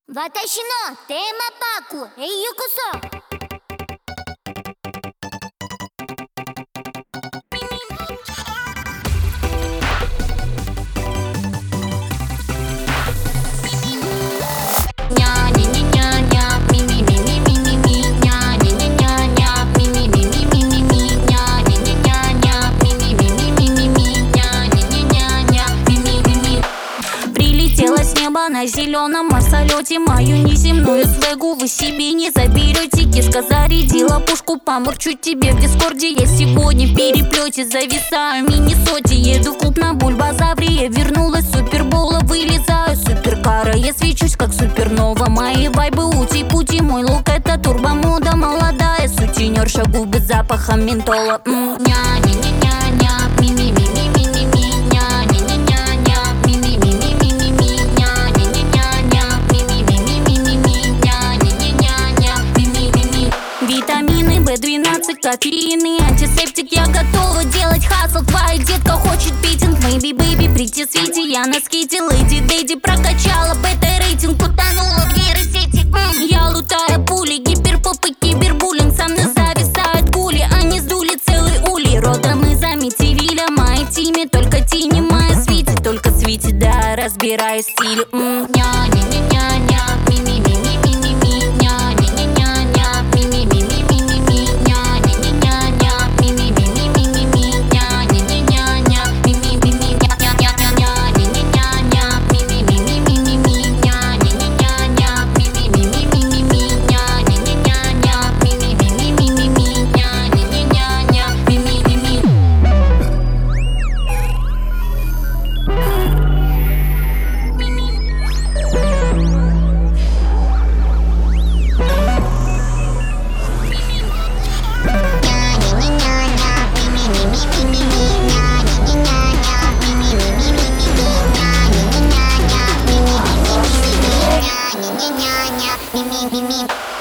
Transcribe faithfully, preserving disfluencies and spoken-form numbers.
私のテーマパークへようこそ。 С неба на зеленом самолете мою неземную свегу вы себе не заберете. Киска зарядила пушку, помурчу тебе в дискорде. Я сегодня в переплете зависаю в Миннесоте. Еду в клуб на Бульбазавре, вернулась с супербола, вылезаю суперкара. Я свечусь как супернова, мои вайбы ути-пути. Мой лук это турбомода, молодая сутенерша, губы запахом ментола. Ня-ня-ня-ня-ня, ми-ми-ми-ми-ми-ми. Витамины бэ двенадцать, кофеины, антисептик. Я готова делать хасл. Твоя детка хочет питинг. Maybe, baby, прийти в свете. Я на скейте, леди Дэдди. Прокачала бета-рейтинг, утонула в нейросети. М-м. Я лутаю пули, гиперпоп и кибербуллинг. Со мной зависают гули, они сдули целый улей. Родом из Амитивиля, моей тиме только тени, моя свите, только свете, да, разбираю стиль. М-м. Ня-ня-ня-ня-ня, ми-ми-ми-ми-ми-ми. Ня-ня-ня-ня-ня, ми-ми-ми. Ми-ми-ми-ми.